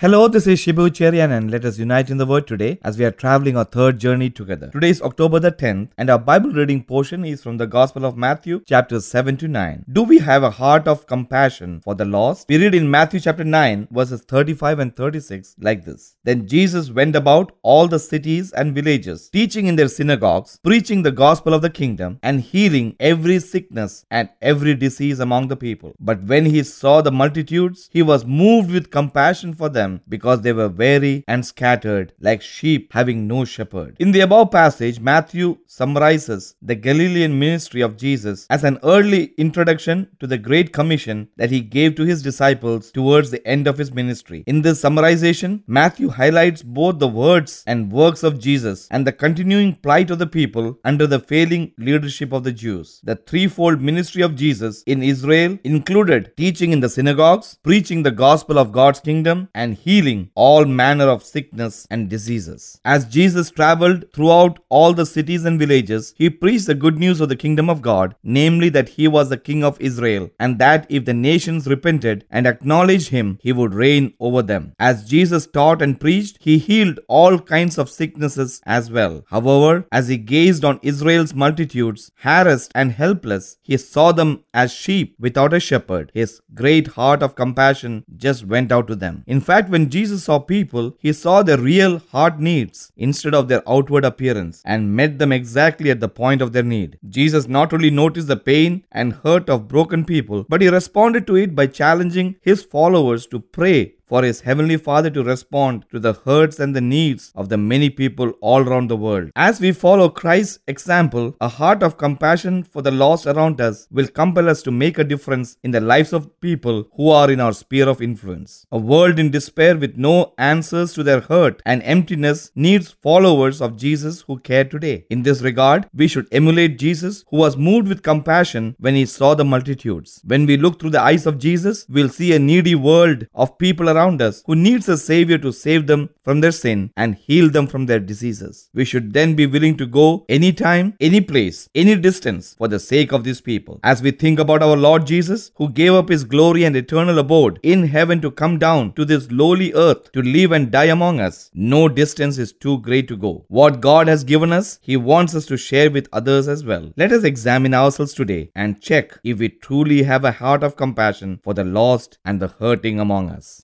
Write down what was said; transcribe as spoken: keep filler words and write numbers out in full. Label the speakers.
Speaker 1: Hello, this is Shibu Cherian and let us unite in the word today as we are traveling our third journey together. Today is October the tenth and our Bible reading portion is from the Gospel of Matthew chapters seven to nine. Do we have a heart of compassion for the lost? We read in Matthew chapter nine verses thirty-five and thirty-six like this. Then Jesus went about all the cities and villages, teaching in their synagogues, preaching the gospel of the kingdom and healing every sickness and every disease among the people. But when he saw the multitudes, he was moved with compassion for them because they were weary and scattered like sheep having no shepherd. In the above passage, Matthew summarizes the Galilean ministry of Jesus as an early introduction to the Great Commission that he gave to his disciples towards the end of his ministry. In this summarization, Matthew highlights both the words and works of Jesus and the continuing plight of the people under the failing leadership of the Jews. The threefold ministry of Jesus in Israel included teaching in the synagogues, preaching the gospel of God's kingdom, and healing all manner of sickness and diseases. As Jesus traveled throughout all the cities and villages, he preached the good news of the kingdom of God, namely that he was the king of Israel, and that if the nations repented and acknowledged him, he would reign over them. As Jesus taught and preached, he healed all kinds of sicknesses as well. However, as he gazed on Israel's multitudes, harassed and helpless, he saw them as sheep without a shepherd. His great heart of compassion just went out to them. In fact, when Jesus saw people, he saw their real heart needs instead of their outward appearance and met them exactly at the point of their need. Jesus not only noticed the pain and hurt of broken people, but he responded to it by challenging his followers to pray for his heavenly Father to respond to the hurts and the needs of the many people all around the world. As we follow Christ's example, a heart of compassion for the lost around us will compel us to make a difference in the lives of people who are in our sphere of influence. A world in despair with no answers to their hurt and emptiness needs followers of Jesus who care today. In this regard, we should emulate Jesus, who was moved with compassion when he saw the multitudes. When we look through the eyes of Jesus, we'll see a needy world of people around us who needs a savior to save them from their sin and heal them from their diseases. We should then be willing to go anytime, any place, any distance for the sake of these people. As we think about our Lord Jesus, who gave up his glory and eternal abode in heaven to come down to this lowly earth to live and die among us, no distance is too great to go. What God has given us, he wants us to share with others as well. Let us examine ourselves today and check if we truly have a heart of compassion for the lost and the hurting among us.